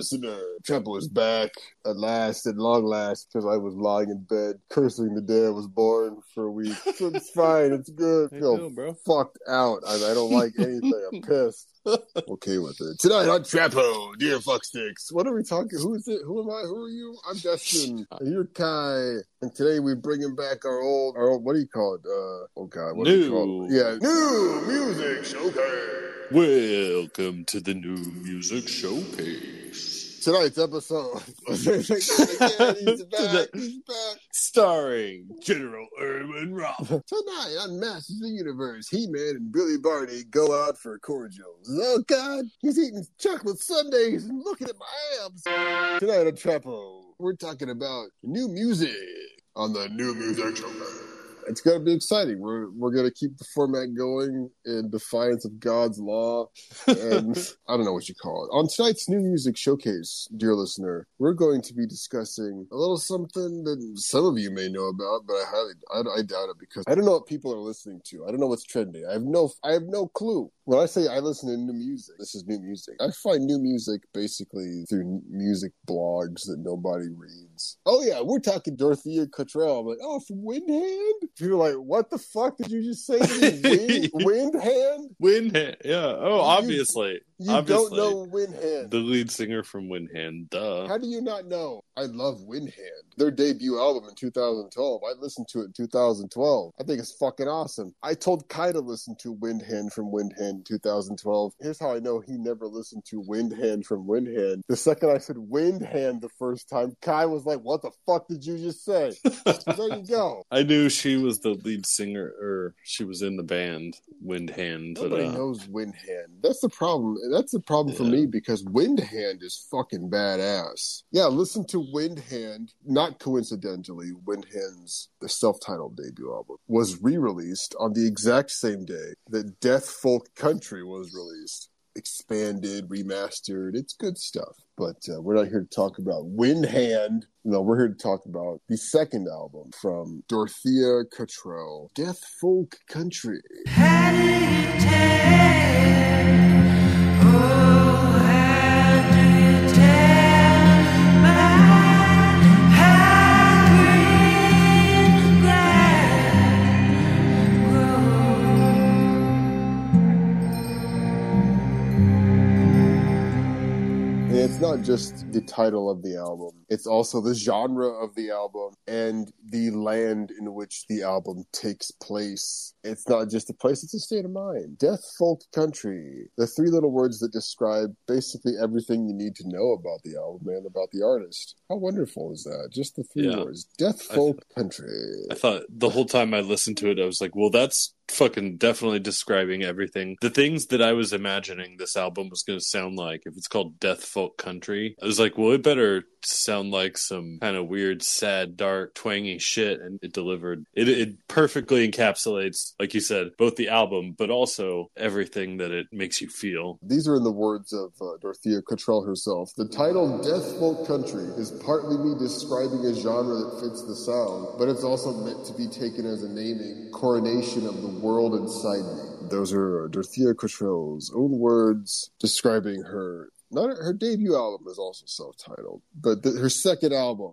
listener. Trampo is back at last, at long last, because I was lying in bed, cursing the day I was born for a week. So it's fine, it's good. I feel fucked out. I don't like anything. I'm pissed. Okay with it. Tonight on Trampo, dear fucksticks. What are we talking? Who is it? Who am I? Who are you? I'm Destin. And you're Kai. And today we're bringing back our old, what do you call it? Oh God, what do you call it? Yeah, new music showcase. Welcome to the New Music Showcase. Tonight's episode. He's back. Starring General Erwin Robb. Tonight on Masters of the Universe, He-Man and Billy Barty go out for cordials. Oh God, he's eating chocolate sundaes and looking at my abs. Tonight on Trampo, we're talking about new music on the New Music Showcase. It's going to be exciting. We're going to keep the format going in defiance of God's law. And I don't know what you call it. On tonight's New Music Showcase, dear listener, we're going to be discussing a little something that some of you may know about, but I doubt it because I don't know what people are listening to. I don't know what's trending. I have no clue. When I say I listen to new music, this is new music. I find new music basically through music blogs that nobody reads. Oh yeah, we're talking Dorothea Cottrell. I'm like, oh, from Windhand? People are like, what the fuck did you just say to me? Windhand? Windhand, yeah. Oh, obviously. You don't know Windhand. The lead singer from Windhand, duh. How do you not know? I love Windhand. Their debut album in 2012. I listened to it in 2012. I think it's fucking awesome. I told Kai to listen to Windhand from Windhand in 2012. Here's how I know he never listened to Windhand from Windhand. The second I said Windhand the first time, Kai was like, what the fuck did you just say? There you go. I knew she was the lead singer, or she was in the band Windhand. Nobody knows Windhand. That's the problem. That's the problem for me because Windhand is fucking badass. Yeah, listen to Windhand. Not coincidentally, Windhand's the self-titled debut album was re-released on the exact same day that Death Folk Country was released. Expanded, remastered. It's good stuff. But we're not here to talk about Windhand. No, we're here to talk about the second album from Dorothea Cottrell, Death Folk Country. How do you tell? Oh, how do you tell my hungry ground grows? It's not just the title of the album. It's also the genre of the album and the land in which the album takes place. It's not just a place, it's a state of mind. Death Folk Country. The three little words that describe basically everything you need to know about the album and about the artist. How wonderful is that? Just the three words. Death Folk Country. I thought the whole time I listened to it, I was like, well, that's fucking definitely describing everything. The things that I was imagining this album was going to sound like, if it's called Death Folk Country, I was like, well, it better sound like some kind of weird, sad, dark, twangy shit, and it delivered. It perfectly encapsulates, like you said, both the album, but also everything that it makes you feel. These are in the words of Dorothea Cottrell herself. The title Death Folk Country is partly me describing a genre that fits the sound, but it's also meant to be taken as a naming coronation of the world inside me. Those are Dorothea Cottrell's own words describing her. Not her debut album is also self-titled, but her second album,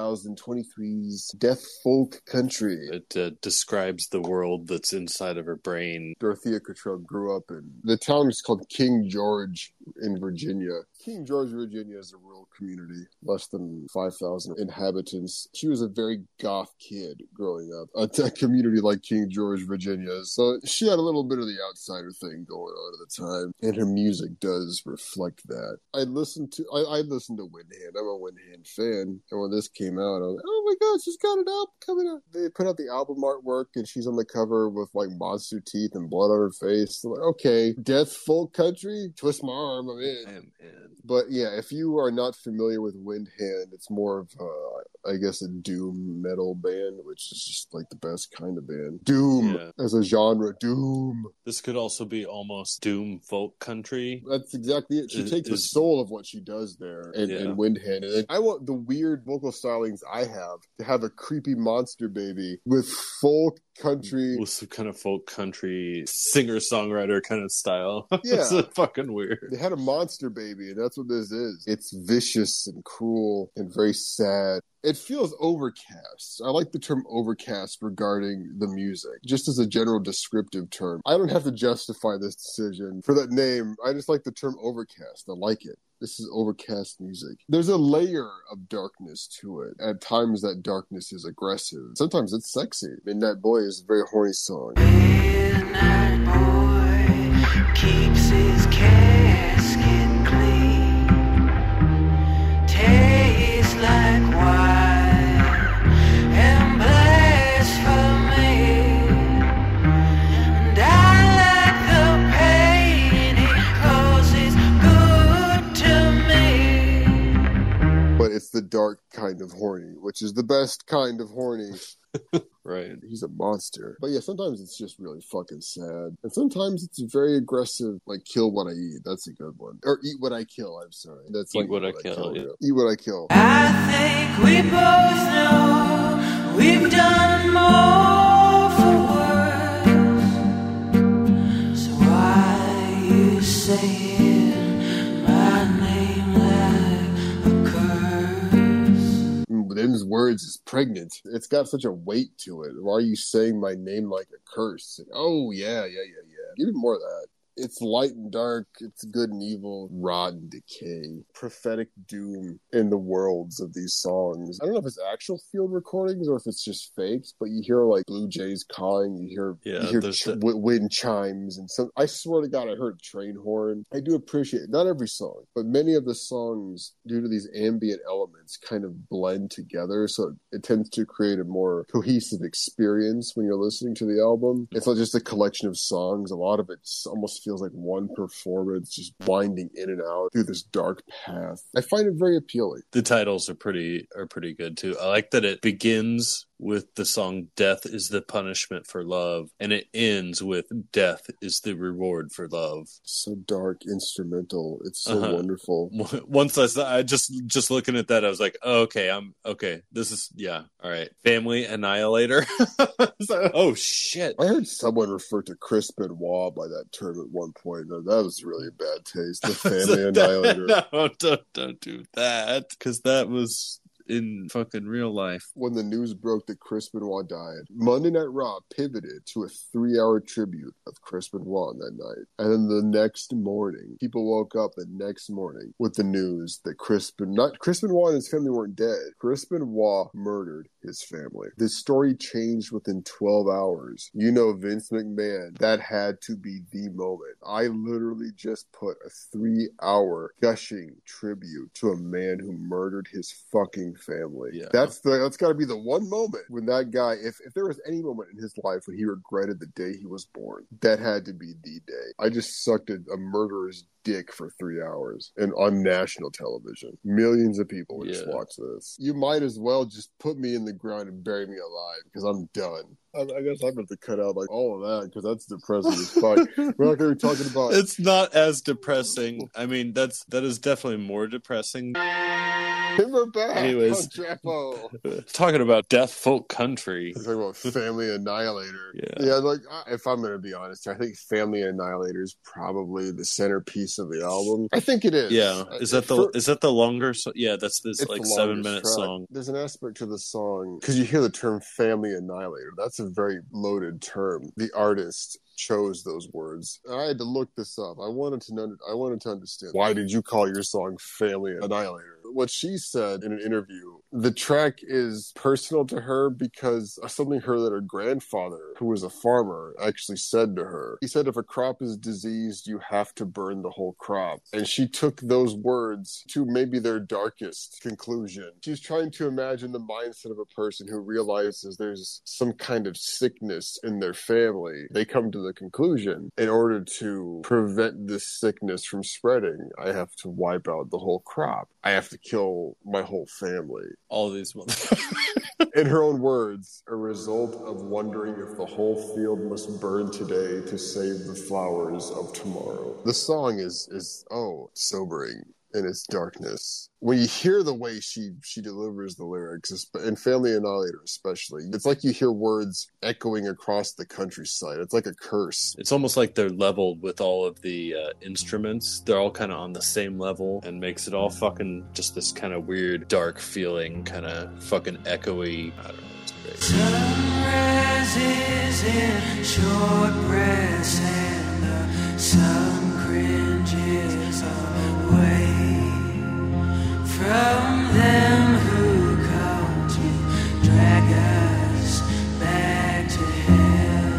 2023's Death Folk Country. It describes the world that's inside of her brain. Dorothea Cottrell grew up in the town is called King George in Virginia. King George, Virginia is a rural community, less than 5,000 inhabitants. She was a very goth kid growing up. A community like King George, Virginia. So she had a little bit of the outsider thing going on at the time, and her music does reflect that. I listened to Windhand. I'm a Windhand fan, and when this came out, I was like, oh my god, she's got an album coming out. They put out the album artwork, and she's on the cover with like monster teeth and blood on her face. So like, okay, Death Folk Country, twist my arm, I'm in. But yeah, if you are not familiar with Windhand, it's more of I guess a doom metal band, which is just like the best kind of band. Doom as a genre, doom. This could also be almost doom folk country. That's exactly it. She takes the soul of what she does there in Windhand. And I want the weird vocal stylings I have to have a creepy monster baby with folk country. With some kind of folk country singer-songwriter kind of style. Yeah. It's fucking weird. They had a monster baby, and that's what this is. It's vicious and cruel and very sad. It feels overcast. I like the term overcast regarding the music, just as a general descriptive term. I don't have to justify this decision for that name. I just like the term overcast. I like it. This is overcast music. There's a layer of darkness to it. At times, that darkness is aggressive. Sometimes it's sexy. Midnight Boy is a very horny song. Midnight boy keeps his casket clean. Tastes like wine and blasphemy. And I like the pain it causes good to me. But it's the dark kind of horny, which is the best kind of horny. Right. He's a monster. But yeah, sometimes it's just really fucking sad. And sometimes it's very aggressive, like Kill What I Eat. That's a good one. Or Eat What I Kill, I'm sorry. That's Eat like What I Kill, yeah. Eat What I Kill. I think we both know we've done more for words. So why you saying my name like a curse? Them's words is pregnant. It's got such a weight to it. Why are you saying my name like a curse? Oh, yeah. Give me more of that. It's light and dark. It's good and evil. Rot and decay. Prophetic doom in the worlds of these songs. I don't know if it's actual field recordings or if it's just fakes, but you hear like blue jays calling. You hear wind chimes and some. I swear to God, I heard a train horn. I do appreciate it. Not every song, but many of the songs, due to these ambient elements, kind of blend together. So it tends to create a more cohesive experience when you're listening to the album. It's not just a collection of songs. A lot of it almost feels like one performance just winding in and out through this dark path. I find it very appealing. The titles are pretty good too. I like that it begins with the song Death is the Punishment for Love, and it ends with Death is the Reward for Love. So dark, instrumental. It's so wonderful. Once I just looking at that, I was like, oh, okay, this is, yeah, all right. Family Annihilator. So, oh shit. I heard someone refer to Chris Benoit by that term at one point. No, that was really a bad taste. The Family Annihilator. No, don't do that, because that was in fucking real life. When the news broke that Chris Benoit died, Monday Night Raw pivoted to a 3-hour tribute of Chris Benoit on that night. And then the next morning, people woke up the next morning with the news that Chris Benoit and his family weren't dead. Chris Benoit murdered his family. This story changed within 12 hours. You know, Vince McMahon, that had to be the moment. I literally just put a 3-hour gushing tribute to a man who murdered his fucking family. Yeah. That's got to be the one moment when that guy, if there was any moment in his life when he regretted the day he was born, that had to be the day. I just sucked a murderer's dick for 3 hours and on national television. Millions of people would just watch this. You might as well just put me in the ground and bury me alive because I'm done. I guess I'm going to cut out like all of that because that's depressing as fuck. We're not going to be talking about... It's not as depressing. I mean, that is definitely more depressing. And we're back. Anyways, talking about death folk country. We're talking about Family Annihilator. Yeah, like if I'm going to be honest, I think Family Annihilator is probably the centerpiece of the album. I think it is. Yeah, is that the longer? Yeah, that's this like 7-minute song. There's an aspect to the song because you hear the term Family Annihilator. That's a very loaded term. The artist chose those words. I had to look this up. I wanted to understand, why did you call your song Family Annihilator? What she said in an interview, the track is personal to her because of something that her grandfather, who was a farmer, actually said to her. He said, if a crop is diseased, you have to burn the whole crop. And she took those words to maybe their darkest conclusion. She's trying to imagine the mindset of a person who realizes there's some kind of sickness in their family. They come to the conclusion, in order to prevent this sickness from spreading, I have to wipe out the whole crop. I have to kill my whole family. All these In her own words, a result of wondering if the whole field must burn today to save the flowers of tomorrow. The song is sobering. in its darkness. When you hear the way she delivers the lyrics, and Family Annihilator especially, it's like you hear words echoing across the countryside. It's like a curse. It's almost like they're leveled with all of the instruments. They're all kind of on the same level and makes it all fucking just this kind of weird, dark feeling, kind of fucking echoey. I don't know. It's great. Sun rises in short breaths and the sun cringes away from them who come to drag us back to hell.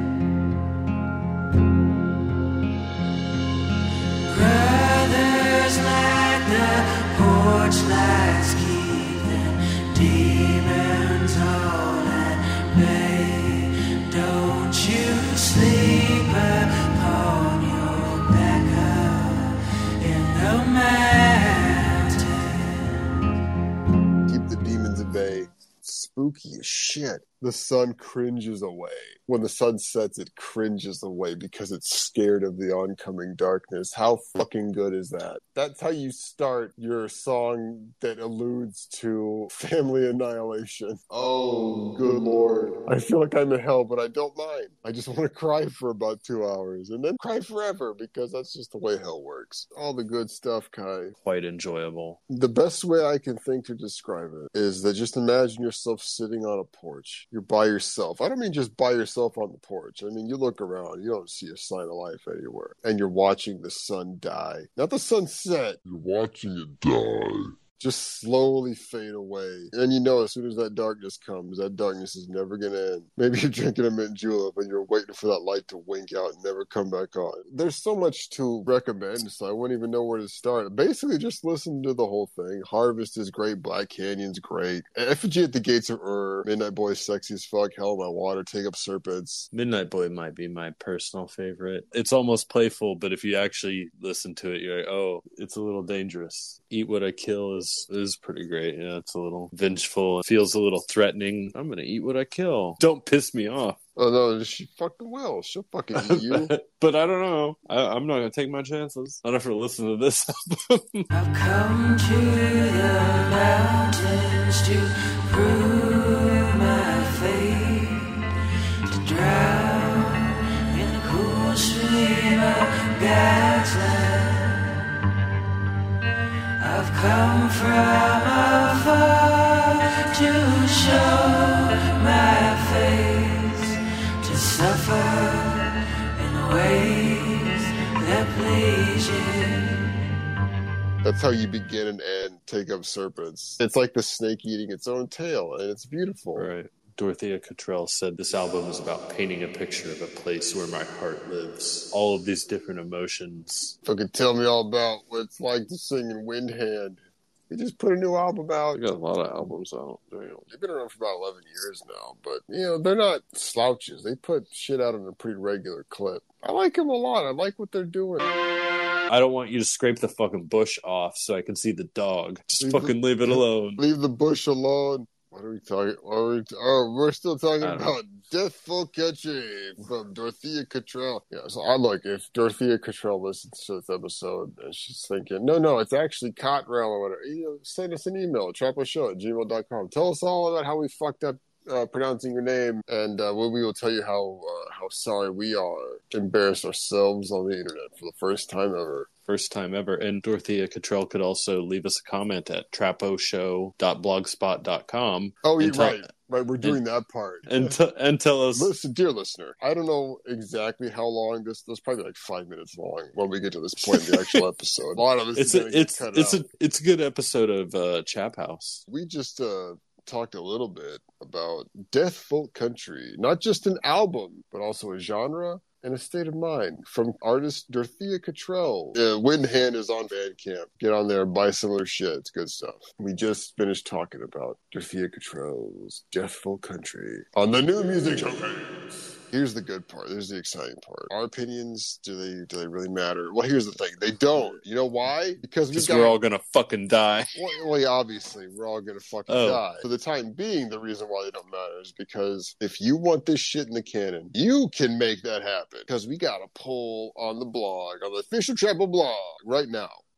Brothers light the porch lights, keep them demons all at bay. Don't you sleep upon your back up in the mountain. Keep the demons at bay. Spooky as shit. The sun cringes away. When the sun sets, it cringes away because it's scared of the oncoming darkness. How fucking good is that? That's how you start your song that alludes to family annihilation. Oh, good Lord. I feel like I'm in hell, but I don't mind. I just want to cry for about 2 hours and then cry forever because that's just the way hell works. All the good stuff, Kai. Quite enjoyable. The best way I can think to describe it is that just imagine yourself sitting on a porch. You're by yourself. I don't mean just by yourself on the porch. I mean, you look around, you don't see a sign of life anywhere. And you're watching the sun die. Not the sunset. You're watching it die. Just slowly fade away. And you know as soon as that darkness comes, that darkness is never going to end. Maybe you're drinking a mint julep and you're waiting for that light to wink out and never come back on. There's so much to recommend, so I wouldn't even know where to start. Basically, just listen to the whole thing. Harvest is great. Black Canyon's great. Effigy at the Gates of Ur. Midnight Boy's sexy as fuck. Hell in My Water. Take Up Serpents. Midnight Boy might be my personal favorite. It's almost playful, but if you actually listen to it, you're like, oh, it's a little dangerous. Eat What I Kill is pretty great. Yeah, it's a little vengeful. It feels a little threatening. I'm gonna eat what I kill. Don't piss me off. Oh no, she fucking will. She'll fucking eat you. But I don't know. I'm not gonna take my chances. Not after listening to this album. I've come to the mountains to prove my faith, to drown in the cool stream of God's love. I've come from afar to show my face, to suffer in ways that please you. That's how you begin and end Take Up Serpents. It's like the snake eating its own tail, and it's beautiful. Right. Dorothea Cottrell said this album is about painting a picture of a place where my heart lives. All of these different emotions. Fucking tell me all about what it's like to sing in Windhand. They just put a new album out. They got a lot of albums out. They've been around for about 11 years now, but, you know, they're not slouches. They put shit out in a pretty regular clip. I like them a lot. I like what they're doing. I don't want you to scrape the fucking bush off so I can see the dog. Just leave it alone. Leave the bush alone. What are we talking? We're still talking about Death Folk Country from Dorothea Cottrell. Yeah, so I look, if Dorothea Cottrell listens to this episode and she's thinking, no, it's actually Cottrell or whatever, send us an email at traposhow@gmail.com. Tell us all about how we fucked up pronouncing your name, and we will tell you how sorry we are. Embarrassed ourselves on the internet for the first time ever. First time ever. And Dorothea Cottrell could also leave us a comment at traposhow.blogspot.com. Oh, you're right. Right, we're doing that part. And tell us... Listen, dear listener, I don't know exactly how long this is probably like 5 minutes long when we get to this point in the actual episode. A lot of this is it's a good episode of Chap House. We just talked a little bit about Death Folk Country, not just an album, but also a genre and a state of mind from artist Dorothea Cottrell. Windhand is on Bandcamp. Get on there and buy some of their shit. It's good stuff. We just finished talking about Dorothea Cottrell's Death Folk Country on the New Music Showcase. Here's the good part. Here's the exciting part. Our opinions, do they really matter? Well, here's the thing. They don't. You know why? Because we're all going to fucking die. Well, obviously, we're all going to fucking die. For the time being, the reason why they don't matter is because if you want this shit in the canon, you can make that happen. Because we got a poll on the blog, on the official Treble blog right now.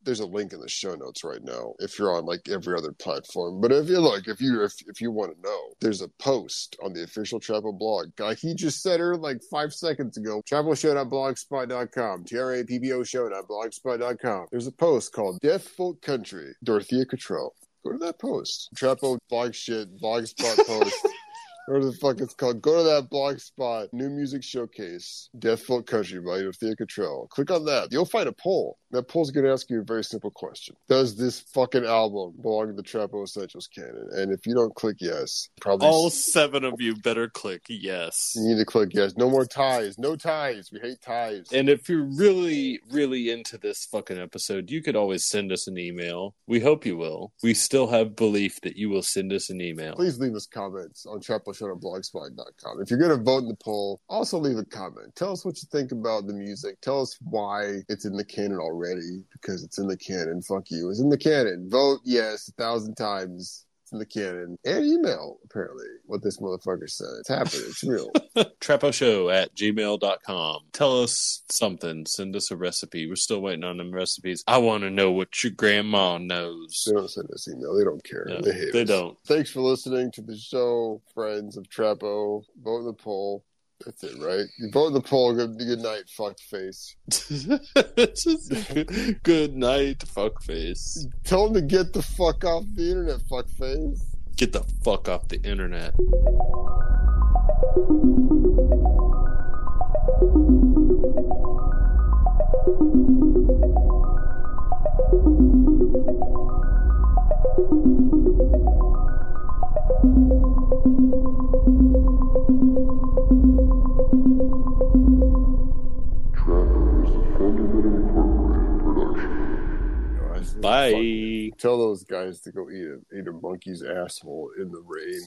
there's a link in the show notes right now if you're on like every other platform. But if you want to know, there's a post on the official Trapo blog. Like he just said her like 5 seconds ago. TrapoShow.blogspot.com. TRAPPO Show.blogspot.com. There's a post called Death Folk Country, Dorothea Cottrell. Go to that post. Trapo blog shit, blogspot post. Whatever the fuck it's called. Go to that blog spot. New music showcase. Death Folk Country by Dorothea Cottrell. Click on that. You'll find a poll. That poll's going to ask you a very simple question. Does this fucking album belong to the Trapo Essentials canon? And if you don't click yes, probably... All 7 of you better click yes. You need to click yes. No more ties. No ties. We hate ties. And if you're really, really into this fucking episode, you could always send us an email. We hope you will. We still have belief that you will send us an email. Please leave us comments on TrapoShow.blogspot.com. If you're going to vote in the poll, also leave a comment. Tell us what you think about the music. Tell us why it's in the canon already, because it's in the canon. Fuck you. It's in the canon. Vote yes 1,000 times. It's in the canon. And email, apparently, what this motherfucker said. It's happening. It's real. TrapoShow@gmail.com. Tell us something. Send us a recipe. We're still waiting on them recipes. I want to know what your grandma knows. They don't send us email. They don't care. No, they hate they us. don't. Thanks for listening to the show, friends of Trapo. Vote in the poll. That's it, right? You vote in the poll. Good night, fuckface. Good night, fuckface. Tell them to get the fuck off the internet, fuckface. Get the fuck off the internet. Bye. Tell those guys to go eat a monkey's asshole in the rain.